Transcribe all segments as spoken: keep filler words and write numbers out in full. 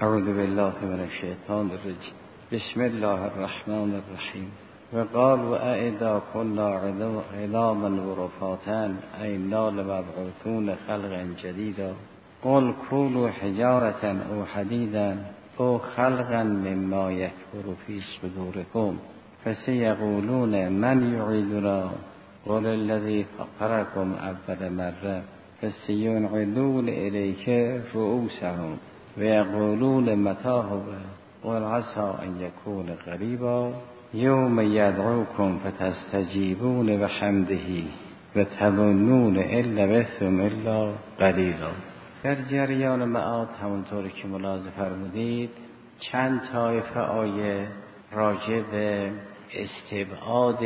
اعوذ بالله من الشیطان الرجیم. بسم الله الرحمن الرحیم. و قال و اذا كنا عظاما ورفاتا اینا لمبعوثون خلقا جدیدا قل كونوا حجارة او حدیدا او خلقا مما یکبر فی صدورکم فسیقولون من یعیدنا قل الذی فطرکم اول مره فسینعدون الیک رؤوسهم و یقولون متی هو قل عسى ان یکون قریبا یوم یدعوکم فتستجیبون بحمده و تظنون ان لبثتم الا قلیلا. در جریان معاد همونطور که ملاحظه فرمودید چند طایفه آیه راجع به استبعاد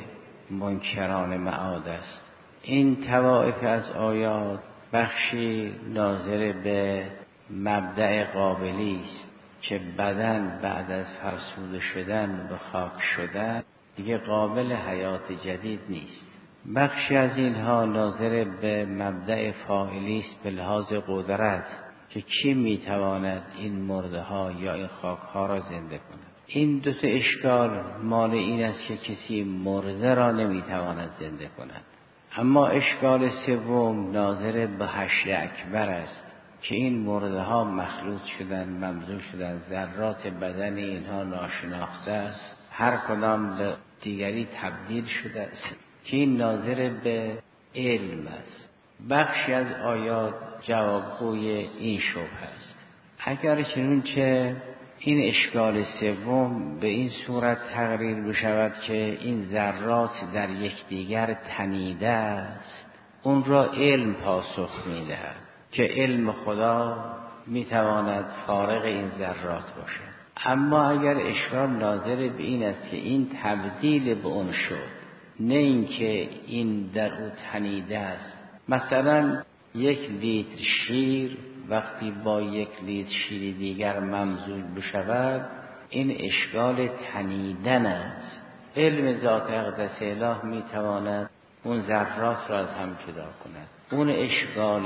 منکران معاد است. این طوائف از آیات بخشی ناظر به مبدأ قابلی است که بدن بعد از فرسوده شدن به خاک شدن دیگه قابل حیات جدید نیست. بخشی از اینها ناظر به مبدأ فاعلی است به لحاظ قدرت که کی میتواند این مرده ها یا این خاک ها را زنده کند. این دو تا اشکال مال این است که کسی مرده را نمیتواند زنده کند. اما اشکال سوم ناظر به حشر اکبر است که این مرده ها مخلوط شدن، ممزوج شدن، ذرات بدن اینها ناشناخته است، هر کدام به دیگری تبدیل شده است که این ناظر به علم است. بخشی از آیات جوابگوی این شبهه است. اگر چنانچه این اشکال سوم به این صورت تقریر بشود که این ذرات در یکدیگر تنیده است، اون را علم پاسخ می‌دهد که علم خدا میتواند فارغ این ذرات باشد. اما اگر اشکال ناظر به این است که این تبدیل به اون شد، نه اینکه این در او تنیده است. مثلا یک لیتر شیر وقتی با یک لیتر شیر دیگر ممزوج بشود، این اشکال تنیدن است. علم ذات اقدس اله میتواند اون ذرات را از هم جدا کند. اون اشکال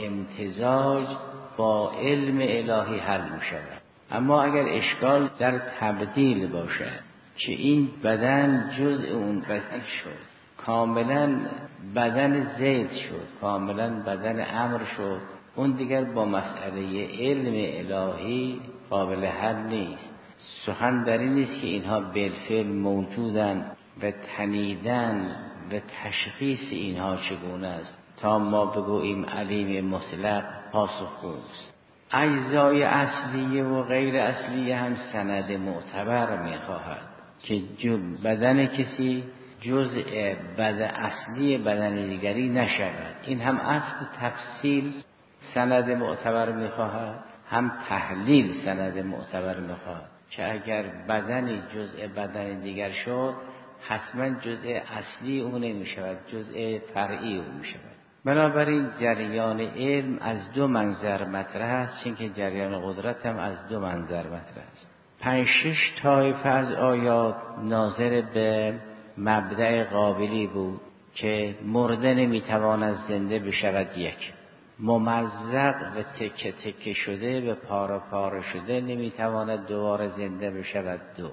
امتزاج با علم الهی حل می شود. اما اگر اشکال در تبدیل باشد که این بدن جزء اون بدن شد، کاملا بدن زید شد، کاملا بدن امر شد، اون دیگر با مسئله علم الهی قابل حل نیست. سخن در این نیست که اینها بالفعل موجودن و تنیدن و تشخیص اینها چگونه است تا ما بگوییم علیم مطلق پاسخگوست. اجزای اصلیه و غیر اصلیه هم سند معتبر میخواهد که بدن کسی جزء بدن اصلی بدن دیگری نشود. این هم اصل تفصیل سند معتبر میخواهد، هم تحلیل سند معتبر میخواهد که اگر بدنی جزء بدن دیگر شد حتما جزء اصلی اون نمیشود، جزء فرعی اون میشود. بنابراین جریان علم از دو منظر مطرح است، چون که جریان قدرت هم از دو منظر مطرح است. پنج شش طایفه از آیات ناظر به مبدأ قابلی بود که مرده نمیتواند زنده بشود. یک، ممزق و تکه تکه شده به پاره پاره شده نمیتواند دوباره زنده بشود. دو،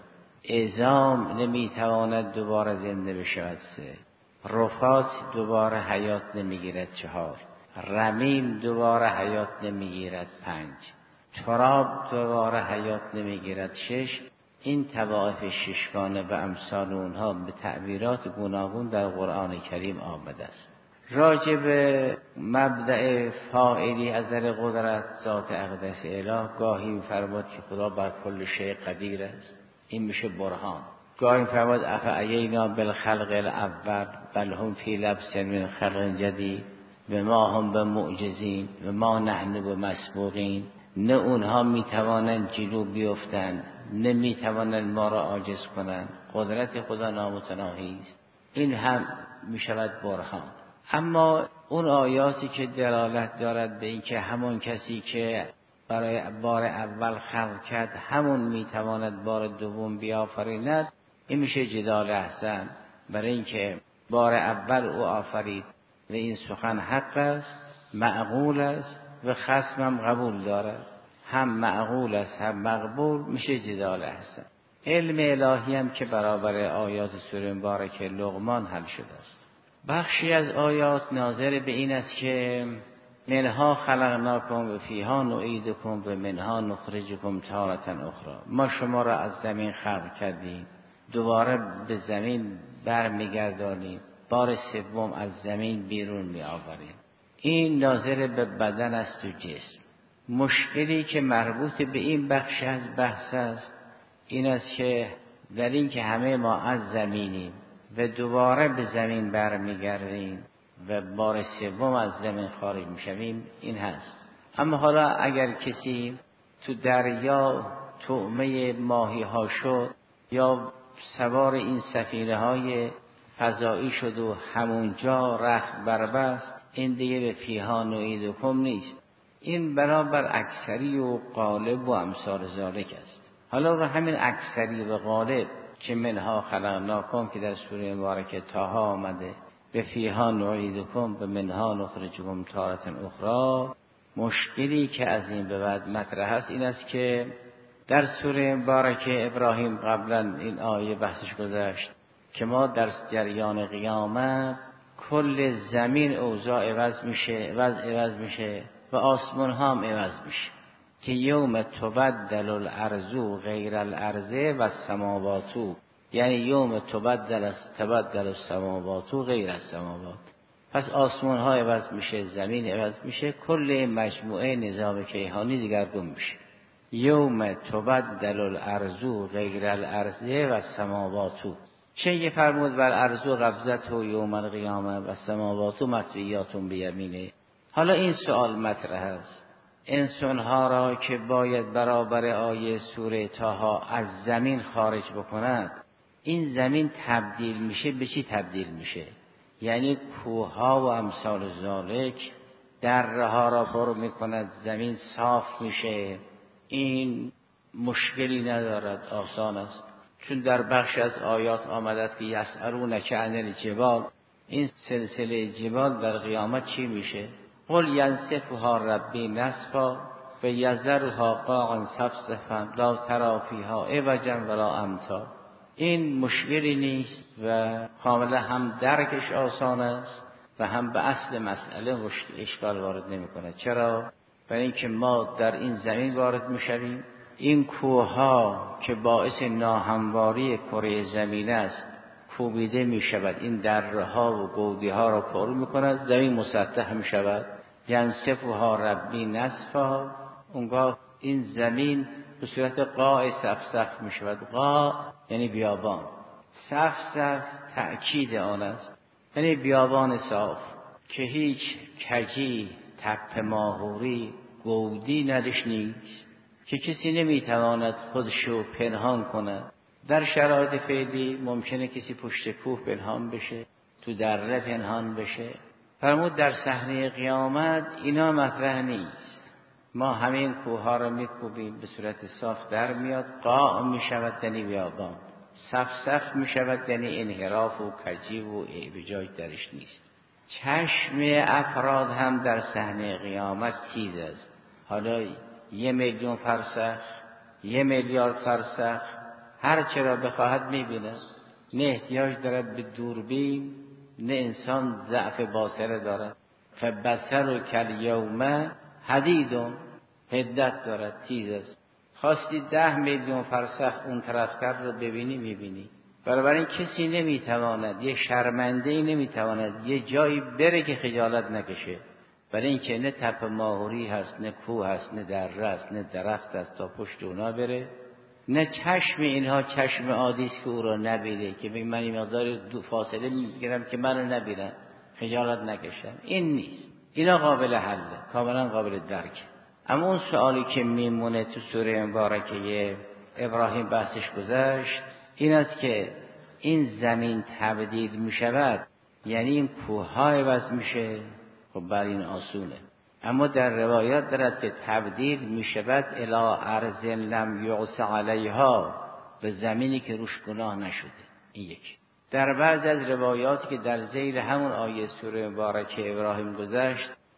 عظام نمیتواند دوباره زنده بشود. سه، رفات دوباره حیات نمیگیرد. چهار، رمیم دوباره حیات نمیگیرد. پنج، تراب دوباره حیات نمیگیرد. شش، این طوائف ششگانه و امثال اونها به تعبیرات گوناگون در قرآن کریم آمده است. راجع به مبدأ فاعلی از در قدرت ذات اقدس اله گاهی می‌فرماید که خدا بر کل شیء قدیر است، این میشه برهان. گاهی می‌فرماید افعینا بالخلق الاول بل هم فی لبس من خلق جدید و ما هم به معجزین و ما نحن به مسبوقین. نه اونها میتوانند جلو بیفتند، نه میتوانند ما را عاجز کنند. قدرت خدا نامتناهی است. این هم میشود برهان. اما اون آیاتی که دلالت دارد به این که همون کسی که برای بار اول خلق کرد همون میتواند بار دوم بیافریند، این میشه جدال احسن. برای اینکه بار اول او آفرید و این سخن حق است، معقول است و خصمم قبول دارد. هم معقول است هم مقبول، میشه جدال احسن. علم الهی هم که برابر آیات سوره مبارکه لقمان حل شده است. بخشی از آیات ناظر به این است که منها خلقناکم و فیها نعیدکم و منها نخرجکم تارة اخرى. ما شما را از زمین خلق کردیم، دوباره به زمین برمیگردانیم، بار سوم از زمین بیرون می آوریم. این ناظر به بدن است و جسم. مشکلی که مربوط به این بخش از بحث است این است که در این که همه ما از زمینیم و دوباره به زمین برمیگردیم و بار سوم از زمین خارج میشویم، این هست. اما حالا اگر کسی تو دریا طعمه ماهی ها شد یا سوار این سفینه های فضایی شد و همونجا رخت بربست، این دیگه به فیها نعیدکم نیست. این برابر اکثری و غالب و امثال ذالک است. حالا رو همین اکثری و غالب که منها خلقناکم که در سوره مبارکه طه آمده، به فیها نعیدکم به منها نخرجکم تارة اخرى، مشکلی که از این به بعد مطرح است این است که در سوره مبارکه ابراهیم قبلا این آیه بحثش گذشت که ما در جریان قیامت کل زمین اوضاع عوض میشه عوض عوض میشه و آسمان ها هم عوض میشه که یوم تبدل الارض غیر الارض و السماوات، یعنی یوم تبدل است تبدل السماوات غیر السماوات. پس آسمان ها عوض میشه، زمین عوض میشه، کل مجموعه نظام کیهانی دیگر گم میشه. یوم تبدل الارض غیر الارض و السماوات، چه یه فرمود بر ارض و قبضت و یوم القیامه و السماوات مطویات بیمینه. حالا این سوال مطرح است، انسان ها را که باید برابر آیه سوره طه از زمین خارج بکند، این زمین تبدیل میشه به چی تبدیل میشه؟ یعنی کوه ها و امثال ذالک دره ها را پر میکند، زمین صاف میشه. این مشکلی ندارد، آسان است، چون در بخش از آیات آمده است که یسألونک عن الجبال، این سلسله جبال در قیامت چی میشه؟ قل ینسفها ربی نسفا و یذرها قاعا صفصفا لا تری فیها عوجا ولا امتا. این مشکلی نیست و کاملا هم درکش آسان است و هم به اصل مسئله اشکال وارد نمی کند. چرا؟ برای اینکه ما در این زمین وارد می شویم، این کوه ها که باعث ناهمواری کره زمین است کوبیده می شود، این دره ها و گودی ها را پر می کند، زمین مسطح می شود. ینسفها ربی نسفا، اونگاه این زمین به صورت قاع صفصف می شود. قاع یعنی بیابان، صفصف تأکید آن است، یعنی بیابان صاف که هیچ کجی تپ ماهوری گودی ندش نیست، که کسی نمیتواند خودشو پنهان کند. در شرایط فعلی ممکنه کسی پشت کوه پنهان بشه، تو دره پنهان بشه. فرمود در صحنه قیامت اینا مطرح نیست، ما همین کوه ها رو میکوبیم به صورت صاف در میاد، قاع میشود یعنی بیابان، صفصف میشود یعنی انحراف و کجی و اعوجاج درش نیست. چشم افراد هم در صحنه قیامت تیز است. حالا یه میلیون فرسخ، یه میلیارد فرسخ، هر چه را بخواهد میبیند، نه احتیاج دارد به دوربین، نه انسان ضعف بصره دارد. فبصر و کالیوم حدید، حدت دارد، تیز است. خواستی ده میلیون فرسخ اون طرفتر رو ببینی میبینی. بنابراین کسی نمیتواند، یه شرمنده‌ای نمیتواند یه جایی بره که خجالت نکشه، برای اینکه نه تپ ماهوری هست، نه کوه هست، نه دره است، نه درخت است تا پشت اونا بره، نه چشم اینها چشم عادی است که او را نبینه، که من این مقدار دو فاصله میگیرم که منو نبینن خجالت نکشم. این نیست، اینا قابل حله، کاملا قابل درک. اما اون سوالی که میمونه تو سوره مبارکه ابراهیم بحثش گذشت این است که این زمین تبدیل میشود، یعنی این کوه ها عوض میشه. خب بر این آسونه، اما در روایات دارد که تبدیل میشود الی ارض لم یعص علیها، به زمینی که روش گناه نشده. این یکی. در بعض از روایاتی که در ذیل همون آیه سوره مبارکه ابراهیم گذشت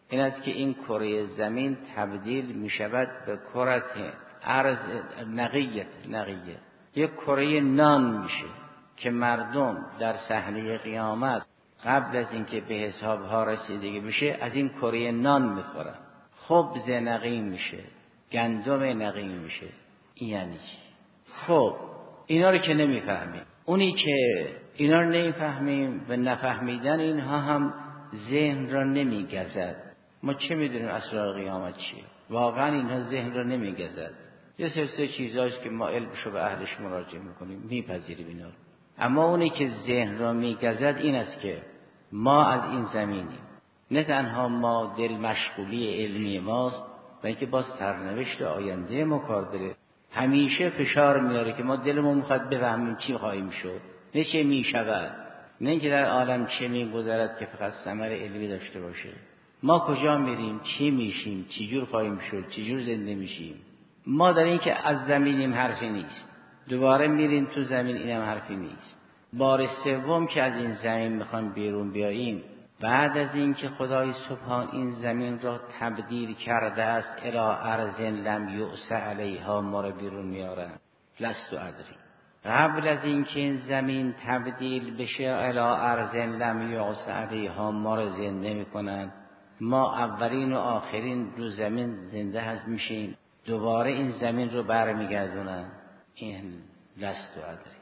این است که این کره زمین تبدیل می شود به کره ارض نقیه نقیه یک کره نان میشه که مردم در صحنه قیامت قبل از اینکه به حساب ها رسیدگی بشه از این کره نان میخورن. خبز نقی میشه، گندم نقی میشه. این یعنی چی؟ خب اینا رو که نمیفهمیم. اونی که اینا رو نمیفهمیم و نفهمیدن اینها هم ذهن را نمیگزد. ما چه میدونیم اسرار قیامت چیه؟ واقعا اینها ذهن را نمیگزد. یه سلسله چیزاست که ما علمشو به اهلش مراجعه میکنیم، میپذیریم اینا. اما اونی که ذهن را میگزد این است که ما از این زمینیم. نه تنها ما دل مشغولی علمی ماست، بلکه با سرنوشت آینده ما کار داره. همیشه فشار میاره که ما دلمون میخواد بفهمیم چی خواهیم شد، نه چه میشود، نه اینکه در عالم چه میگذرد که فقط ثمر علمی داشته باشه. ما کجا میریم، چی میشیم، چی جور خواهیم شد، چی جور زنده میشیم. ما در این که از زمینیم حرفی نیست، دوباره میریم تو زمین اینم حرفی نیست. بار سوم که از این زمین میخوایم بیرون بیاییم، بعد از این که خدای سبحان این زمین را تبدیل کرده است الی ارض لم یؤس علیها، ما را بیرون میارن. لست ادری، قبل از این که این زمین تبدیل بشه الی ارض لم یؤس علیها، ما را زنده میکنن. ما اولین و آخرین رو زمین زنده هست میشیم، دوباره این زمین رو برمیگردونن. این لست ادری.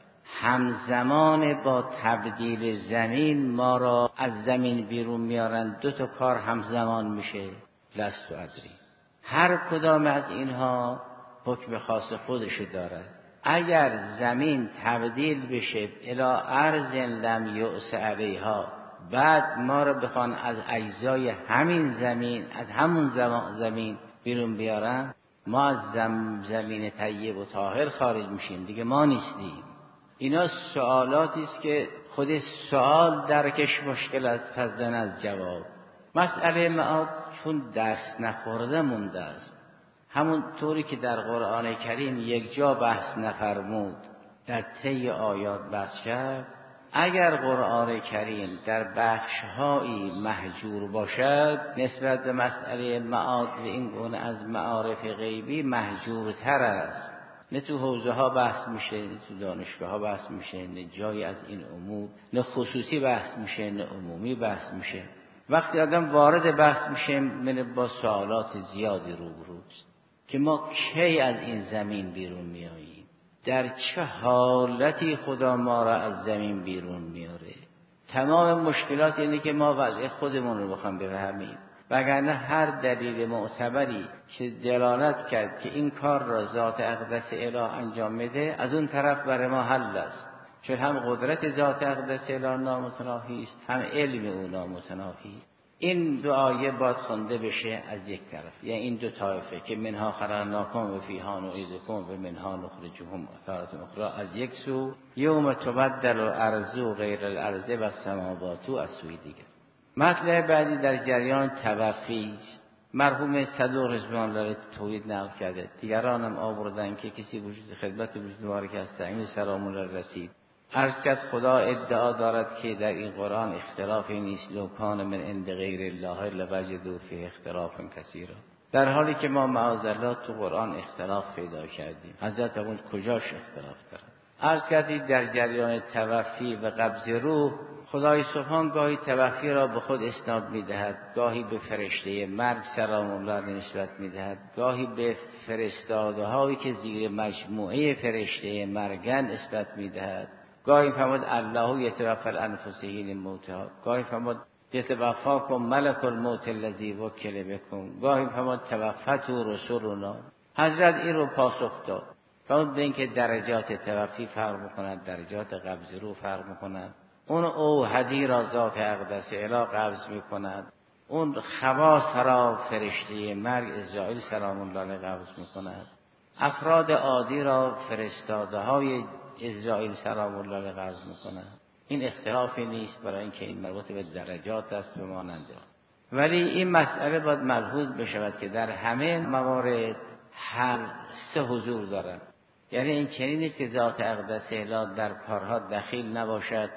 همزمان با تبدیل زمین ما را از زمین بیرون میارن. دو تا کار همزمان میشه. لست ادری. هر کدام از اینها حکم خاص خودش داره. اگر زمین تبدیل بشه الی ارض لم یؤس علیها، بعد ما را بخوان از اجزای همین زمین، از همون زمین بیرون بیارن، ما از زم زمین طیب و طاهر خارج میشیم، دیگه ما نیستیم. اینا سوالاتی است که خود سوال درکش مشکل است فضلا از جواب. مسئله معاد چون دست نخورده مونده است، همون طوری که در قرآن کریم یک جا بحث نفرمود در طی آیات بحث شد. اگر قرآن کریم در بخش‌هایی محجور باشد نسبت به مسئله معاد و این گونه از معارف غیبی محجورتر است. نه تو حوزه ها بحث میشه، نه تو دانشگاه ها بحث میشه، نه جایی از این امور، نه خصوصی بحث میشه، نه عمومی بحث میشه. وقتی آدم وارد بحث میشه من با سوالات زیادی روبروست که ما کی از این زمین بیرون میاییم، در چه حالتی خدا ما را از زمین بیرون میاره. تمام مشکلات اینه که ما وضع خودمون رو بخوام بفهمیم، وگرنه هر دلیل معتبری که دلالت کرد که این کار را ذات اقدس اله انجام میده، از اون طرف برای ما حل است. چون هم قدرت ذات اقدس اله نامتناهی است، هم علم او نامتناهی. این دو آیه باید خونده بشه از یک طرف، یعنی این دو طایفه که منها خلقناکم و فیها نعیدکم و منها نخرجکم تارة اخری از یک سو، یوم تبدل الارض غیر الارض و السماوات از سوی دیگر. مطلب بعدی در جریان توفی است. مرحوم صدوق رضوان الله توحید نقل کرده، دیگرانم آوردن که کسی وجود خدمت وجود مبارک است این سلام الله رسید. عرض کرد خدا ادعا دارد که در این قرآن اختلافی نیست، لو کان من عند غیر الله لوجدوا فیه اختلافا کثیرا. در حالی که ما معاذالله تو قرآن اختلاف پیدا کردیم. حضرت اون کجاش اختلاف دارد؟ عرض کردید در جریان توفی و قبض روح، خدای سبحان گاهی توفی را به خود اسناد می‌دهد، گاهی به فرشته مرگ سلام الله نسبت می‌دهد، گاهی به فرستاده‌هایی که زیر مجموعه فرشته مرگن نسبت می‌دهد. گاهی فرمود الله یتوفی الانفس حین موتها، گاهی فرمود یتوفاکم ملک الموت الذی وکل بکم، گاهی فرمود توفت رسولنا. حضرت این رو پاسخ داد. فرمود به اینکه درجات توفی فرق می‌کند، درجات قبض روح فرق می‌کند. اون اوحدی را ذات اقدس اله قبض می‌کند، اون خواص را فرشته مرگ عزراییل سلام الله علیه قبض می‌کند، افراد عادی را فرستاده های عزراییل سلام الله علیه قبض می‌کند. این اختلافی نیست، برای اینکه این مربوط به درجات است و مانند. ولی این مسئله باید ملحوظ بشود که در همه موارد هر سه حضور دارند. یعنی این چنین نیست که ذات اقدس اله در کارها دخیل نباشد،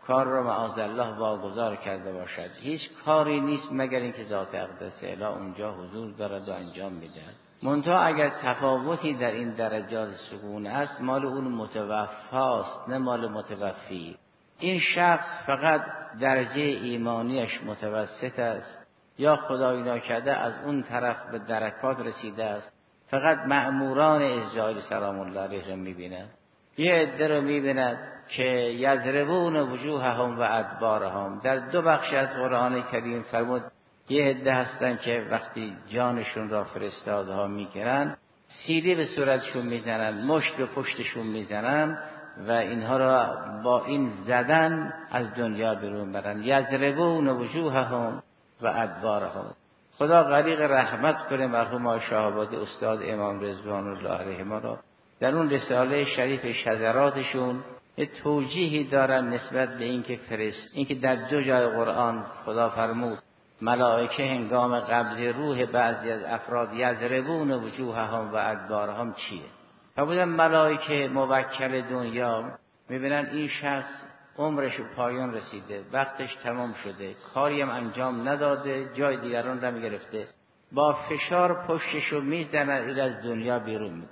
کار را معاذالله واگذار کرده باشد. هیچ کاری نیست مگر اینکه ذات اقدس اله اونجا حضور دارد و انجام میدهد. منتها اگر تفاوتی در این درجات سکون است، مال اون متوفاست نه مال متوفی. این شخص فقط درجه ایمانیش متوسط است یا خدای ناکرده از اون طرف به درکات رسیده است، فقط مأموران اسرائیل سلام الله علیه را می‌بیند. یه عده رو می‌بیند که یضربون وجوههم و ادبارهم. در دو بخش از قرآن کریم فرمود یه عده هستن که وقتی جانشون را فرستادها میگیرن سیلی به صورتشون میزنن، مشت به پشتشون میزنن و اینها را با این زدن از دنیا بیرون برن. یضربون وجوههم و ادبارهم. خدا غریق رحمت کنه مرحوم آقای شهابادی استاد امام رضوان الله علیهما را. در اون رساله شریف شذراتشون یه توجیهی دارن نسبت به اینکه فرست اینکه در دو جای قرآن خدا فرمود ملائکه هنگام قبض روح بعضی از افراد یضربون وجوههم و ادبارهم چیه؟ فرمودن ملائکه موکل دنیا میبینن این شخص عمرش پایان رسیده، وقتش تمام شده، کاری هم انجام نداده، جای دیگران را میگرفته، با فشار پشتشو میزنن این از دنیا بیرون میکنه.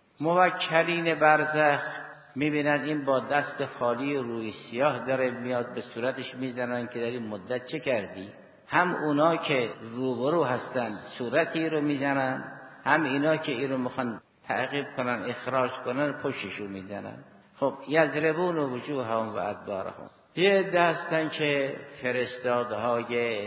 موکلین برزخ میبینن این با دست خالی روی سیاه داره میاد، به صورتش میزنن که در این مدت چه کردی؟ هم اونا که روبرو هستن صورتی رو میزنن، هم اینا که این رو میخوان تعقیب کنن اخراج کنن پشتشو میزنن. خب یضربون وجوههم و ادبارهم. یه دستن که فرستادهای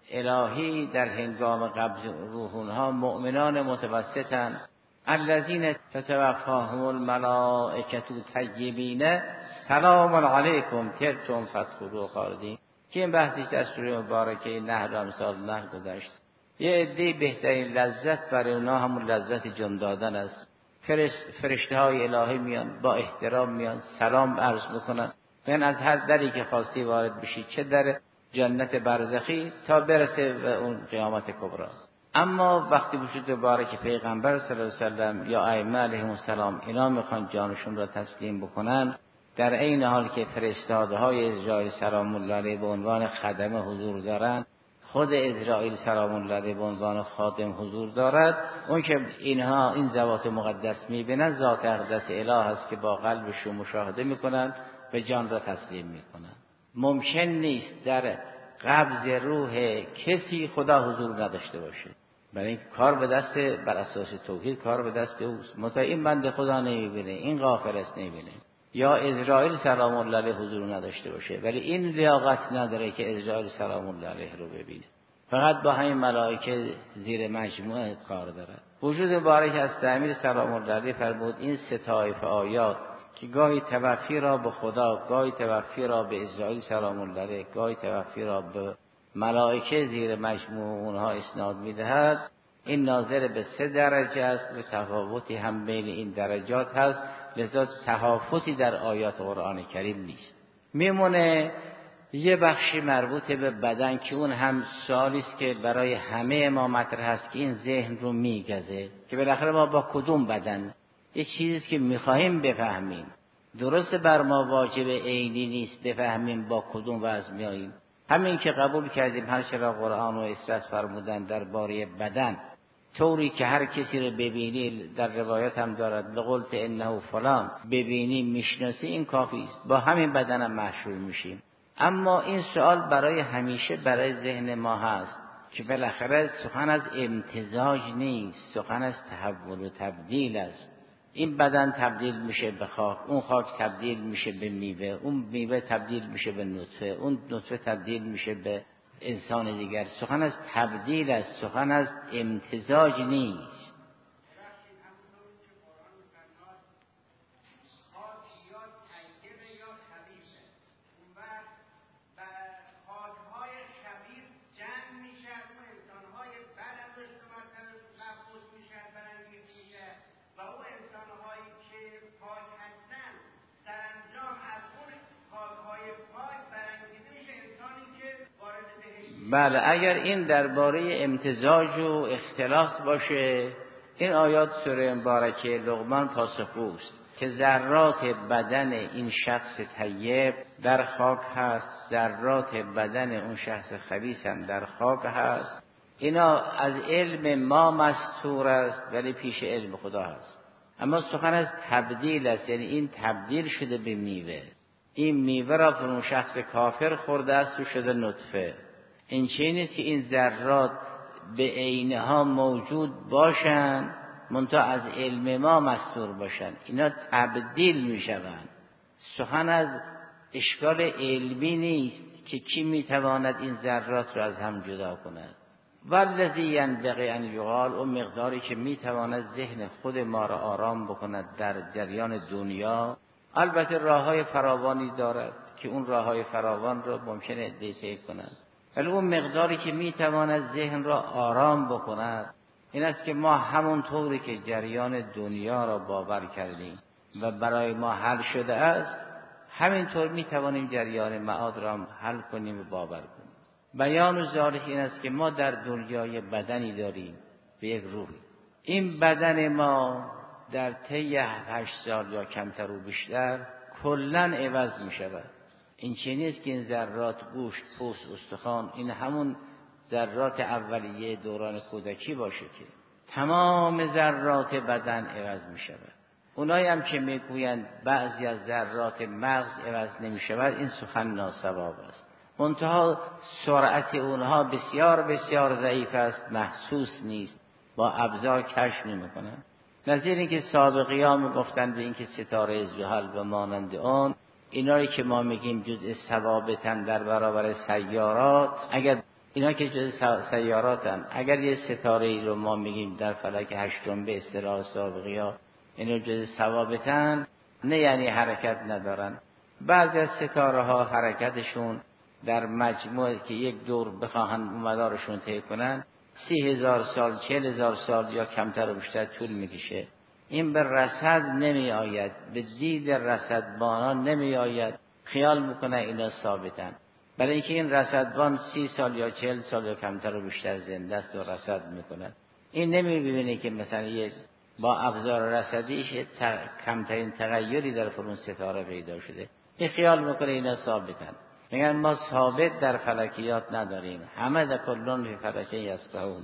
الهی در هنگام قبض روحونها مؤمنان متوسطن. الذین تتوفاهم الملائکة طیبین سلام علیکم طبتم فادخلوها خالدین. که این بحثی در سوره مبارکه نحل امثال نحل گذشت. یه عده بهترین لذت برای اونا همون لذت جان دادن است. فرشت فرشته های الهی میان با احترام میان سلام عرض میکنن، میان از هر دری که خواستی وارد بشی، چه در جنت برزخی تا برسه به اون قیامت کبری. اما وقتی وجود مبارک پیغمبر صلی الله علیه و سلم یا ائمه علیهم السلام اینا میخوان جانشون را تسلیم بکنن، در عین حال که فرستادهای اسرائیل سلام الله علیه به عنوان خدمه حضور دارن، خود اسرائیل سلام الله علیه به عنوان خادم حضور دارد. اون که اینها این ذوات مقدس میبینن ذات اقدس اله است که با قلبشون مشاهده میکنن و جان را تسلیم میکنن. ممکن نیست در قبض روح کسی خدا حضور نداشته باشه، برای اینکه کار به دست بر اساس توحید کار به دست اوست. متأ این بنده خدا نمیبینه، این غافل است نمیبینه، یا اسرائیل سلام الله علیه حضور نداشته باشه ولی این لیاقت نداره که اسرائیل سلام الله علیه رو ببینه. فقط با همین ملائکه زیر مجموعه کار داره. وجود مبارک از تعمیر سلام الله علیه فرمود این سه طایفه آیات که گاهی توفی را به خدا، گاهی توفی را به اسرائیل سلام الله علیه، گاهی توفی را به ملائکه زیر مجموعه اونها اسناد میدهد، این ناظر به سه درجه است و تفاوتی هم بین این درجات هست، لذا تفاوتی در آیات قرآن کریم نیست. میمونه یه بخشی مربوط به بدن که اون هم سوالی است که برای همه ما مطرح هست که این ذهن رو میگزه که بالاخره ما با کدوم بدن، یه چیزی که میخواهیم بفهمیم. درست بر ما واجب عینی نیست بفهمیم با کدوم وضع میاییم. همین که قبول کردیم هر چرا قرآن و اسرت فرمودن درباره بدن، طوری که هر کسی رو ببینی، در روایت هم دارد لقلت انه فلان، ببینی میشناسی این کافی است، با همین بدنم محشور میشیم. اما این سوال برای همیشه برای ذهن ما هست که بالاخره سخن از امتزاج نیست، سخن از تحول و تبدیل است. این بدن تبدیل میشه به خاک، اون خاک تبدیل میشه به میوه، اون میوه تبدیل میشه به نطفه، اون نطفه تبدیل میشه به انسان دیگر. سخن از تبدیل است، سخن از امتزاج نیست. بله، اگر این درباره امتزاج و اختلاس باشه، این آیات سوره مبارکه لقمان پاسخگوست. که ذرات بدن این شخص طیب در خاک هست، ذرات بدن اون شخص خبیث هم در خاک هست. اینا از علم ما مستور است ولی پیش علم خدا هست. اما سخن از تبدیل است، یعنی این تبدیل شده به میوه. این میوه را اون شخص کافر خورده است و شده نطفه. این چه نیست که این ذرات به عینها موجود باشند منتها از علم ما مستور باشند، اینا تبدیل می شوند. سخن از اشکال علمی نیست که کی می تواند این ذرات را از هم جدا کند. والذی ینبغی ان یقال، اون مقداری که می تواند ذهن خود ما را آرام بکند در جریان دنیا. البته راههای فراوانی دارد که اون راههای فراوان را ممکنه دیسه کند، ولی اون مقداری که می تواند ذهن را آرام بکند این است که ما همون طوری که جریان دنیا را باور کردیم و برای ما حل شده است، همینطور می توانیم جریان معاد را حل کنیم و باور کنیم. بیان و ذالک این است که ما در دنیای بدنی داریم به یک روحی. این بدن ما در طی هشت سال یا کمتر و بیشتر کلن عوض می شود. این چه نیست که این ذرات گوشت، پوست، استخوان این همون ذرات اولیه دوران کودکی باشه که تمام ذرات بدن عوض می شود. اونایی هم که می گویند بعضی از ذرات مغز عوض نمی شود، این سخن ناسواب است. منتها سرعت اونها بسیار بسیار ضعیف است، محسوس نیست، با ابزار کشف نمی کنند. نظیر این که سابقی ها می گفتند به این که ستاره زحل و مانند آن، اینایی که ما میگیم جزء ثوابتن در برابر سیارات، اگر اینا که جزء سیاراتن، اگر یه ستاره ای رو ما میگیم در فلک هشتم به اصطلاح سابقی ها اینا جزء ثوابتن، نه یعنی حرکت ندارن. بعضی از ستاره ها حرکتشون در مجموع که یک دور بخواهن مدارشون طی کنن سی هزار سال، چهل هزار سال یا کمتر و بیشتر طول میکشه. این به رصد نمی آید، به دید رصدبانان نمی آید. خیال میکنه اینا ثابتن، برای اینکه این رصدبان سی سال یا چهل سال یا کمتر و بیشتر زنده است و رصد میکنه. این نمی ببینه که مثلا یک با ابزار رصدیش کمترین تغییری در فرون ستاره پیدا شده. این خیال میکنه اینا ثابتن. میگن ما ثابت در فلکیات نداریم، همه در کلون فی فلکه یسبحون.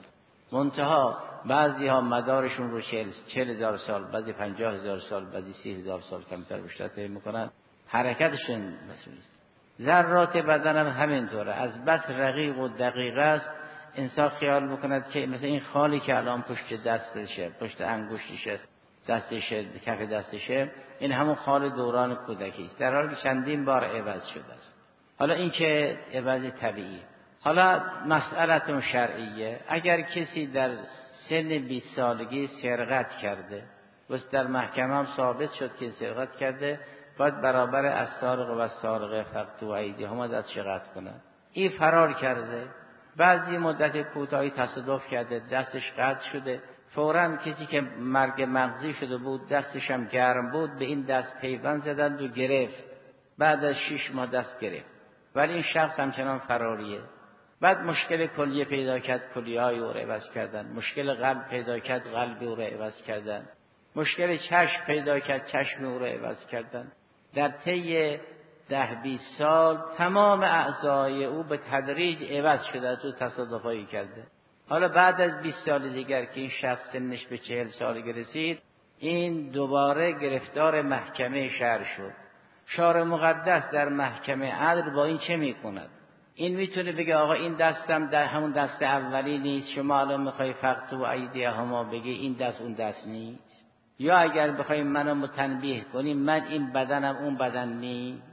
منتها بعضی ها مدارشون رو چهل هزار سال، بعضی پنجاه هزار سال، بعضی سی هزار سال کمتر بیشتر طی میکنن. حرکتشون مسئول است. ذرات بدن هم همینطوره، از بس رقیق و دقیق است. انسان خیال میکند که مثلا این خالی که الان پشت دستشه، پشت انگشتشه، دستشه، کف دستشه، این همون خال دوران کودکی است، در حالی که چندین بار عوض شده است. حالا این که عوض طبیعی. حالا مسئلتون شرعیه. اگر کسی در سن بیست سالگی سرقت کرده و در محکمه هم ثابت شد که سرقت کرده، باید برابر السارق و السارقه فقطعوا ایدیهما دستش قطع کنه. این فرار کرده، بعضی مدت کوتاهی تصادف کرده، دستش قطع شده، فوراً کسی که مرگ مغزی شده بود دستش هم گرم بود به این دست پیوند زدند و گرفت. بعد از شش ماه دست گرفت، ولی این شخص همچنان فراریه. بعد مشکل کلیه پیدا کرد، کلیه های او را عوض کردن. مشکل قلب پیدا کرد، قلب او را عوض کردن. مشکل چشم پیدا کرد، چشم او را عوض کردن. در طی ده بیست سال تمام اعضای او به تدریج عوض شده تو تصادفایی کرده. حالا بعد از بیست سال دیگر که این شخص سنش به چهل سال رسید، این دوباره گرفتار محکمه شرع شد. شارع مقدس در محکمه عدل با این چه میکند؟ این میتونه بگه آقا این دستم در همون دست اولی نیست، شما الان میخوای فقطعوا ایدیهما بگی این دست اون دست نیست؟ یا اگر بخوایم منو متنبیه کنیم من این بدنم اون بدن نیست؟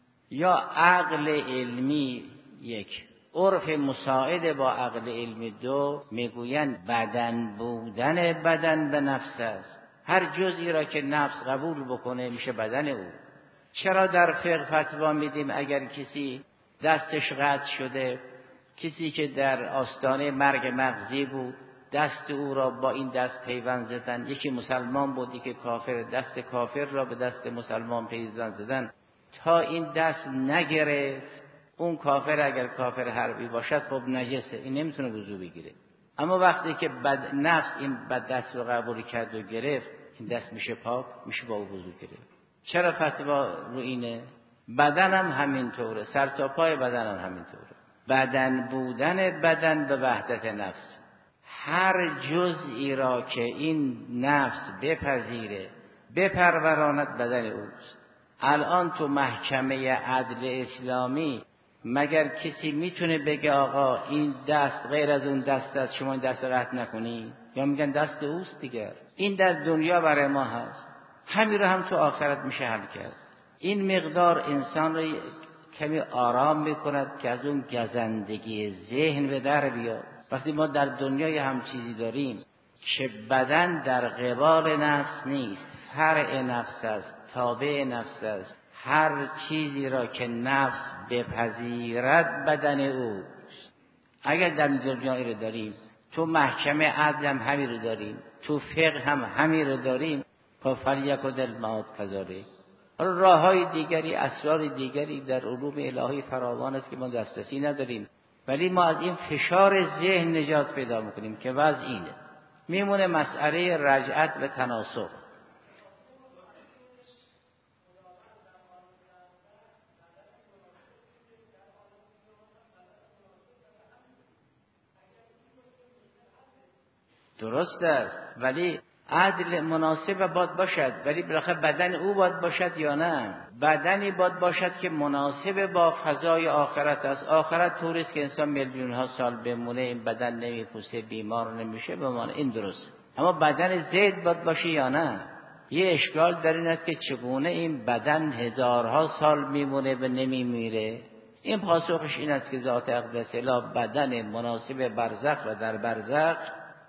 یا عقل علمی یک، عرف مساعد با عقل علمی دو، میگویند بدن بودن بدن به نفس است. هر جزئی را که نفس قبول بکنه میشه بدن او. چرا در فقه فتوا میدیم اگر کسی دستش قطع شده، کسی که در آستانه مرگ مغزی بود دست او را با این دست پیوند زدن، یکی مسلمان بود یکی کافر، دست کافر را به دست مسلمان پیوند زدن تا این دست نگرفت. اون کافر اگر کافر حربی باشد خب نجسه، این نمیتونه وضو بگیره. اما وقتی که بد نفس این بد دست رو قبول کرد و گرفت، این دست میشه پاک، میشه با او وضو گرفت. چرا فتوا رو اینه؟ بدنم همینطوره، سر تا پای بدنم همینطوره. بدن بودن بدن به وحدت نفس، هر جزئی را که این نفس بپذیره بپروراند بدن اوست. الان تو محکمه عدل اسلامی مگر کسی میتونه بگه آقا این دست غیر از اون دست است، شما این دست قطع نکنی؟ یا میگن دست اوست دیگر. این در دنیا برای ما هست، همین رو هم تو آخرت میشه حل کرد. این مقدار انسان رو کمی آرام میکند که از اون گزندگی ذهن به در بیاد. وقتی ما در دنیای هم چیزی داریم که بدن در قبال نفس نیست، فرع نفس است، تابع نفس است، هر چیزی را که نفس بپذیرد بدن اوست. اگر در دنیایی رو داریم، تو محکمه عدل هم همین رو داریم، تو فقه هم همین رو داریم، خب فلیکن المعاد کذالک. حالا راههای دیگری، اسرار دیگری در علوم الهی فراوان است که ما دسترسی نداریم، ولی ما از این فشار ذهن نجات پیدا میکنیم که وضع اینه. میمونه مسئله رجعت و تناسخ. درست است، ولی عدل مناسب باید باشد، ولی بالاخره بدن او باید باشد یا نه؟ بدنی باید باشد که مناسب با فضای آخرت است. آخرت طوری است که انسان میلیون ها سال بمونه، این بدن نمیپوسه، بیمار نمیشه، بمانه، این درست. اما بدن زید باید باشه یا نه؟ یه اشکال در این است که چگونه این بدن هزارها سال میمونه و نمیمیره؟ این پاسخش این است که ذات اقدس اله بدن مناسب برزخ را در برزخ،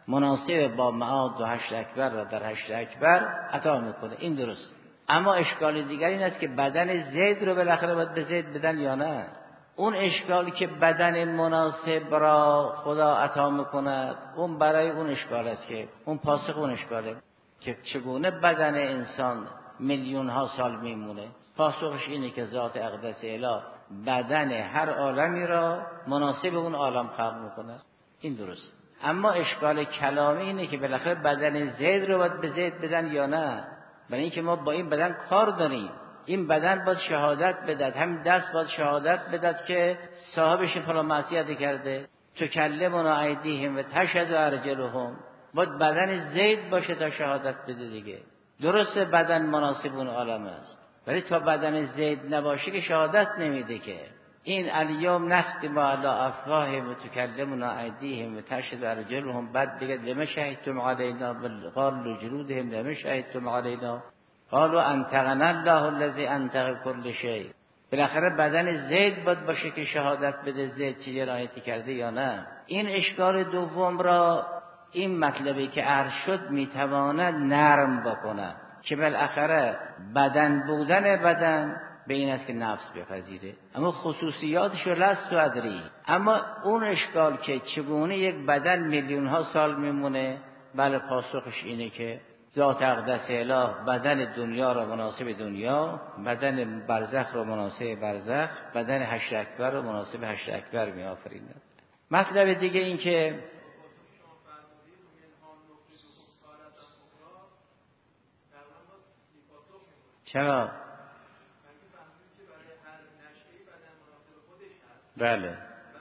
مناسب با معاد و حشر اکبر را در حشر اکبر عطا میکنه. این درست. اما اشکال دیگر این است که بدن زید رو بالاخره باید به زید بدن یا نه؟ اون اشکالی که بدن مناسب را خدا عطا میکند، اون برای اون اشکال است که اون پاسخ اون اشکاله که چگونه بدن انسان میلیون ها سال میمونه. پاسخش اینه که ذات اقدس اله بدن هر عالمی را مناسب اون عالم خلق میکنه. این درست. اما اشکال کلامی اینه که بالاخره بدن زید رو باید به زید بدن یا نه؟ برای اینکه ما با این بدن کار داریم. این بدن باید شهادت بدهد، همین دست باید شهادت بدهد که صاحبش فلان معصیت کرده. تکلمنا ایدیهم و تشهد ارجلهم. باید بدن زید باشه تا شهادت بده دیگه. درسته بدن مناسب اون عالم است، ولی تا بدن زید نباشه که شهادت نمیده که. این الیوم نختم علی افواههم و تکلمنا ایدیهم و تشهد ارجلهم. بعد بگه لما شهدتم علینا؟ قالوا جلودهم لما شهدتم علینا؟ قالوا انطقنا الله الذی انطق کل شیء. بالاخره بدن زید باید باشه که شهادت بده زید چه جنایتی کرده یا نه. این اشکال دوم را این مطلبی که عرض شد میتواند نرم بکنه که بالاخره بدن بودن بدن به این است که نفس بپذیره، اما خصوصیاتش رو لست و ادری. اما اون اشکال که چگونه یک بدن میلیون ها سال میمونه، بله پاسخش اینه که ذات اقدس اله بدن دنیا را مناسب دنیا، بدن برزخ را مناسب برزخ، بدن حشر اکبر را مناسب حشر اکبر می آفرینه. مطلب دیگه این که چرا؟ بله،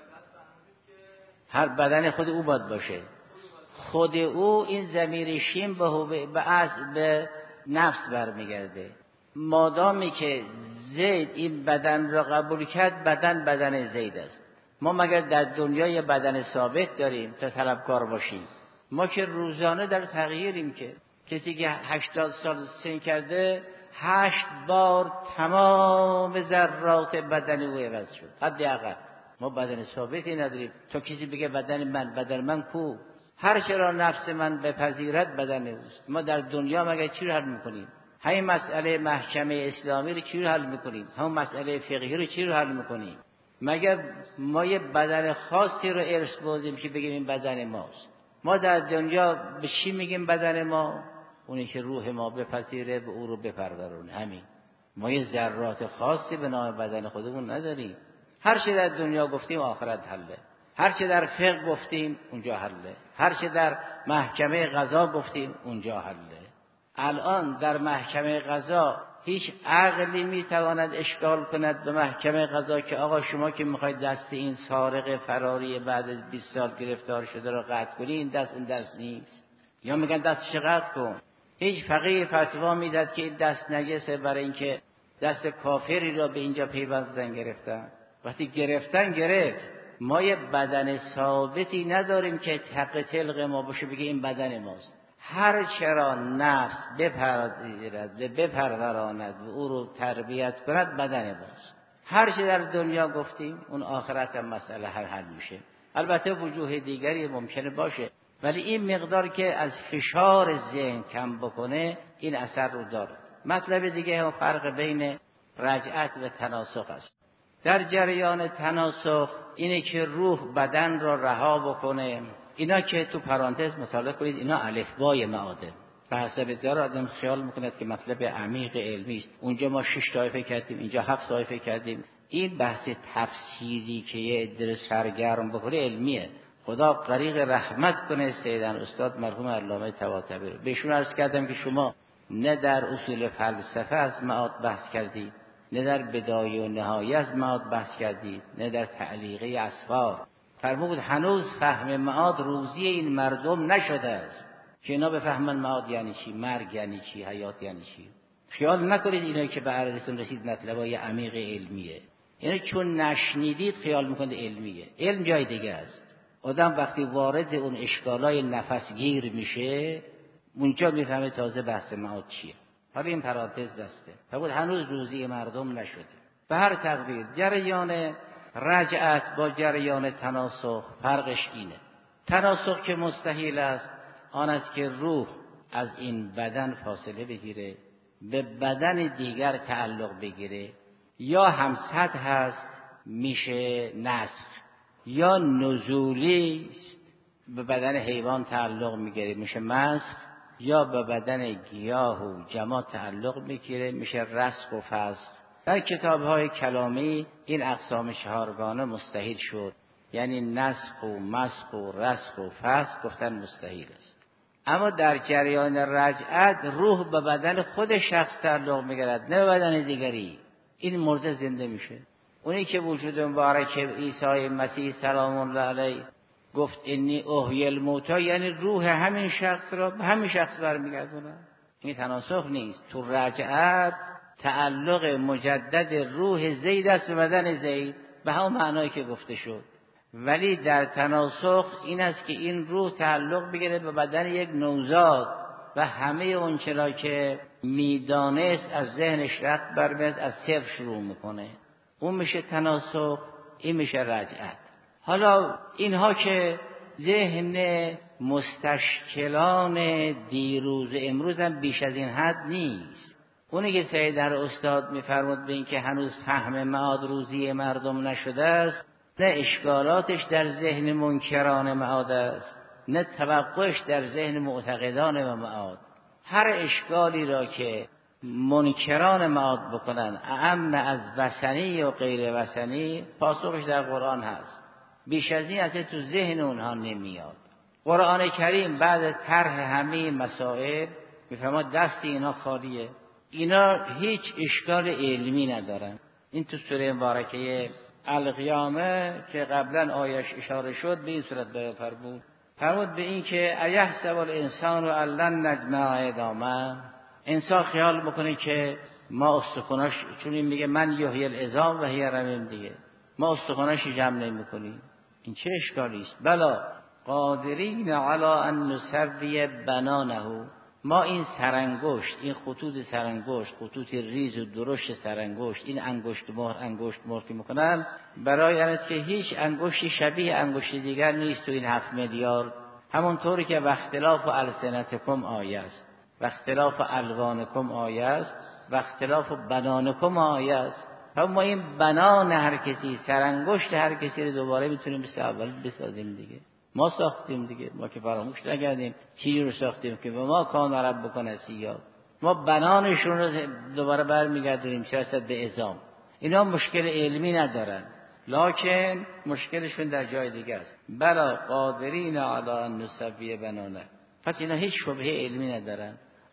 هر بدن خود او باید باشه. خود او این ضمیر شیم به به اصل به نفس برمیگرده. مادامی که زید این بدن را قبول کرد، بدن بدن زید است. ما مگر در دنیای بدن ثابت داریم تا طلبکار باشیم؟ ما که روزانه در تغییریم. که کسی که هشتاد سال سن کرده هشت بار تمام ذرات بدن او عوض شد. حداقل ما بدن ثابتی نداریم. تو کسی بگه بدن من بدن من کو؟ هر چرا نفس من بپذیرد بدن اوست. ما در دنیا مگر چی رو حل میکنیم؟ همین مسئله محکمه اسلامی رو چی رو حل میکنیم؟ همون مسئله فقهی رو چی رو حل میکنیم؟ مگر ما یه بدن خاصی رو ارث بردیم که بگیم این بدن ماست؟ ما در دنیا به چی میگیم بدن ما؟ اونی که روح ما بپذیره و او رو بپرورونه. همین. ما یه ذرات خاصی به نام بدن خودمون نداریم. هر چه در دنیا گفتیم آخرت حله، هر چه در فقه گفتیم اونجا حله، هر چه در محکمه قضا گفتیم اونجا حله. الان در محکمه قضا هیچ عقلی میتواند اشکال کند به محکمه قضا که آقا شما که میخواید دست این سارق فراری بعد از بیست سال گرفتار شده رو قطع کنی، این دست این دست نیست؟ یا میگن دستش قطع کن. هیچ فقیه فتوا میداد که این دست نجسه برای اینکه دست کافری را به اینجا پیوستن گرفتن. وقتی گرفتن گرفت، ما یه بدن ثابتی نداریم که حق تلق ما باشه بگه این بدن ماست. هر چرا نفس بپردازد بپروراند و او رو تربیت کند بدن ماست. هر چه در دنیا گفتیم اون آخرت هم مسئله حل, حل میشه. البته وجوه دیگری ممکنه باشه، ولی این مقدار که از فشار ذهن کم بکنه این اثر رو داره. مطلب دیگه هم فرق بین رجعت و تناسخ است. در جریان تناسخ اینه که روح بدن را رها بکنه. اینا که تو پرانتز مطالعه کنید، اینا الفبای معاده. به حسب ذات آدم خیال میکند که مطلب عمیق علمی است. اونجا ما شش طایفه کردیم، اینجا هفت طایفه کردیم. این بحث تفسیری که یه عده سرگرم بکنه علمیه. خدا غریق رحمت کنه سیدن استاد مرحوم علامه طباطبایی رو. بهشون عرض کردم که شما نه در اصول فلسفه از معاد بحث کردید، نه در بدایه و نهایه از معاد بحث کردید، نه در تعلیقه اسفار. فرمود هنوز فهم معاد روزی این مردم نشده است که اینا بفهمن معاد یعنی چی، مرگ یعنی چی، حیات یعنی چی. خیال نکنید اینا که به عرضتون رسید مطلبای عمیق علمیه. یعنی چون نشنیدید خیال میکنید علمیه. علم جای دیگه است. آدم وقتی وارد اون اشکالای نفسگیر میشه اونجا میفهمه تازه بحث معاد چیه. حالا این پرانتز بسته. فرمود هنوز روزی مردم نشده. به هر تقدیر جریان رجعت با جریان تناسخ فرقش اینه. تناسخ که مستحیل است آن است که روح از این بدن فاصله بگیره، به بدن دیگر تعلق بگیره، یا همسط هست میشه نسخ، یا نزولی است به بدن حیوان تعلق میگیره میشه مسخ، یا به بدن گیاه و جماد تعلق میگیره میشه رسخ و فسخ. در کتاب‌های کلامی این اقسام چهارگانه مستحیل شد، یعنی نسخ و مسخ و رسخ و فسخ گفتن مستحیل است. اما در جریان رجعت روح به بدن خود شخص تعلق می‌گیرد، نه به بدن دیگری. این مرده زنده میشه. اونی که وجود مبارک عیسی مسیح سلام الله علیه گفت انی احیی الموتی، یعنی روح همین شخص را به همین شخص برمیگردونه. این تناسخ نیست. تو رجعت تعلق مجدد روح زید است به بدن زید به همون معنایی که گفته شد. ولی در تناسخ این است که این روح تعلق بگیره به بدن یک نوزاد و همه اون چرا که میدانست از ذهنش رد برمیاد از صفر شروع میکنه. اون میشه تناسخ، این میشه رجعت. حالا اینها که ذهن مستشکلان دیروز امروز هم بیش از این حد نیست. اونی که سید در استاد میفرمود به این که هنوز فهم معاد روزی مردم نشده است، نه اشکالاتش در ذهن منکران معاد است، نه توقعش در ذهن معتقدان معاد. هر اشکالی را که منکران معاد بکنن اعم از وثنی و غیر وثنی، پاسخش در قرآن هست. بیش از این اصلا تو ذهن اونها نمیاد. قرآن کریم بعد طرح همه مسائل میفرماد دست اینا خالیه. اینا هیچ اشکال علمی ندارن. این تو سوره مبارکه القیامه که قبلا آیش اشاره شد به این صورت بیان فرمود. فرمود به این که ایحسب الانسان لن نجمع عظامه، انسان خیال میکنه که ما استخوناش، چون این میگه من یحیی العظام و هی رمیم دیگه، ما استخوناش جمع نمیکنیم. این چه اشکالی است؟ بلا قادرین علی ان نسوی بنانه، ما این سرانگشت، این خطوط سرانگشت، خطوط ریز و درشت سرانگشت، این انگشت مهر انگشت مهر که میکنن برای این است که هیچ انگشتی شبیه انگشت دیگر نیست تو این هفت میلیارد. همونطوری که و اختلاف السنتکم آیه است، و اختلاف الوانکم آیه است، و اختلاف بنانکم آیه است. ما این بنان هر کسی، سرانگشت هر کسی رو دوباره میتونیم مثل اول بسازیم دیگه. ما ساختیم دیگه، ما که فراموش نکردیم چیزی رو ساختیم که ما کان رب بکنه سیا، ما بنانشون رو دوباره برمیگردونیم چه رسد به عظام. اینا مشکل علمی ندارن، لکن مشکلشون در جای دیگه است. بلا قادرین علی ان نسوی بنانه. پس اینا هیچ شبهه علمی ندارن.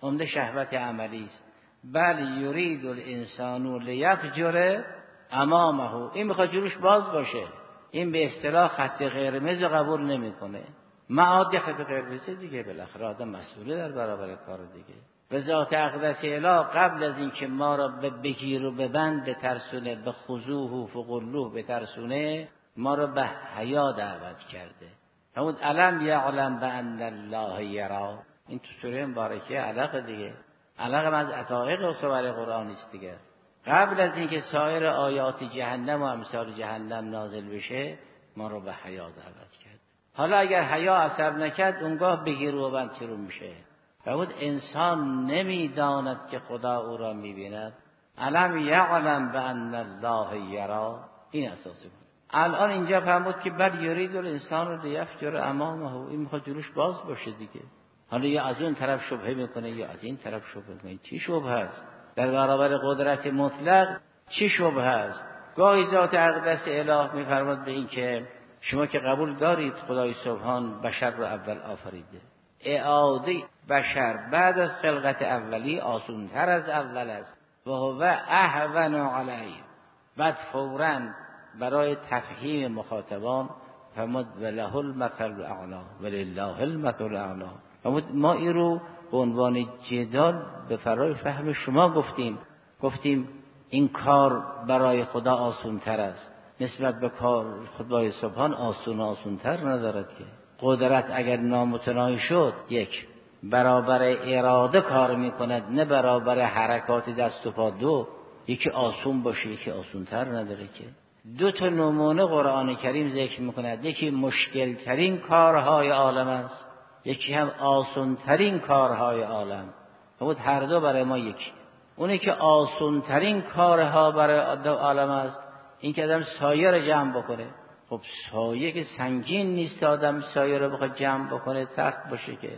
عمده شهوت عملی است. بل یرید الانسان لیفجر امامه، این میخواد جلوش باز باشه. این به اصطلاح خط قرمز رو قبول نمیکنه. معاد خط قرمز دیگه، بالاخره آدم مسئوله در برابر کار دیگه. به ذات اقدس اله قبل از اینکه ما را به بگیر و ببند بترسونه، به خضوع و فقلوه بترسونه، ما را به حیا دعوت کرده. همون علم یعلم بان الله یرا، این تو سوره مبارکه علق دیگه. علق از عطایق و سور قرآن است دیگه. قبل از اینکه سایر آیات جهنم و امثال جهنم نازل بشه، ما رو به حیا دعوت کرد. حالا اگر حیا اثر نکرد، اونگاه بگیر و بند شروع میشه. و انسان نمیداند که خدا او را میبیند. علم یعلم بان الله یرا، این اساسی بود. الان اینجا فرمود که بل یرید الانسان رو لیفجر امامه، این میخواد جلوش باز باشه دیگه. حالا یا از اون طرف شبهه میکنه یا از این طرف شبهه میکنه. چی شبهه است؟ در برابر قدرت مطلق چی شبهه است؟ گاهی ذات اقدس اله میفرماد به این که شما که قبول دارید خدای سبحان بشر رو اول آفریده، اعاده بشر بعد از خلقت اولی آسان‌تر از اول است و هو اهون علیه. بعد فوراً برای تفهیم مخاطبان فرمود وله المثل الاعلی ولله المثل الاعلی. فرمود ما این رو به عنوان جدال به فرای فهم شما گفتیم. گفتیم این کار برای خدا آسان‌تر است، نسبت به کار خدای سبحان آسون آسان‌تر ندارد که. قدرت اگر نامتناهی شد، یک برابر اراده کار میکند، نه برابر حرکات دست و پا. دو یکی آسون باشه یکی آسان‌تر نداره که. دو تا نمونه قرآن کریم ذکر میکند، یکی مشکل ترین کارهای عالم است، یکی هم آسان ترین کارهای عالم. بود هر دو برای ما یکی. اونی که آسان ترین کارها برای عالم است، این که آدم سایه رو جمع بکنه. خب سایه که سنگین نیست آدم سایه رو بخواد جمع بکنه سخت باشه که.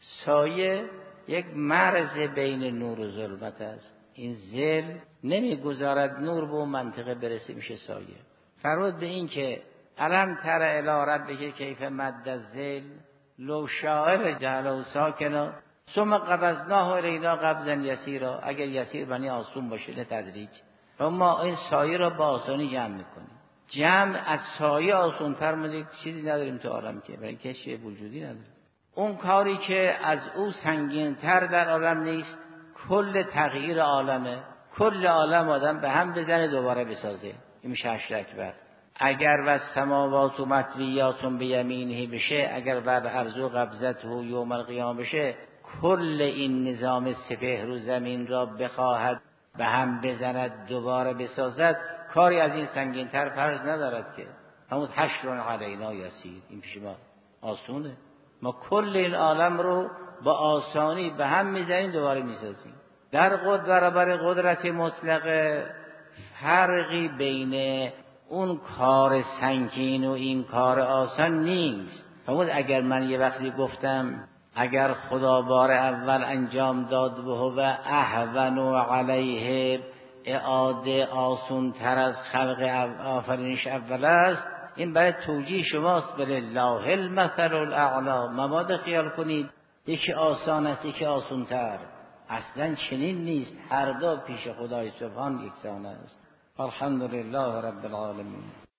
سایه یک مرز بین نور و ظلمت است. این ظل نمیگذارد نور به اون منطقه برسه، میشه سایه. فرمود به این که علم تر الی ربک کیف مد الظل لو شاعر جعله ساکنا ثم قبضناه الینا قبضا یسیرا. اگر یسیر بنی آسون باشه نه تدریج، و ما این سایه را با آسانی جمع میکنیم. جمع از سایه آسان‌تر مونده چیزی نداریم تو عالم که، برای کشی وجودی نداریم. اون کاری که از او سنگین‌تر در عالم نیست، کل تغییر عالمه. کل عالم آدم به هم بزنه دوباره بسازه، این میشه حشر اکبر. اگر و سماوات و مطویات بیمینه بشه، اگر و ارض و قبضته یوم القیامه بشه، کل این نظام سپهر و زمین را بخواهد به هم بزند دوباره بسازد، کاری از این سنگین‌تر فرض ندارد که. همون حشر علینا یسیر، این پیش ما آسونه. ما کل این عالم رو با آسانی به هم میزنیم دوباره میسازیم. در قدرت برابر قدرت مطلق فرقی بین اون کار سنگین و این کار آسان نیست. فرمود اگر من یه وقتی گفتم اگر خدا بار اول انجام داد به هو اهون و علیه، اعاده آسون تر از خلق آفرینش اول است، این برای توجیه شماست. بالله المثل الاعلی. مبادا خیال کنید یکی آسان است یکی آسون تر، اصلا چنین نیست. هر دو پیش خدای سبحان یکسان است. الحمدلله رب العالمین.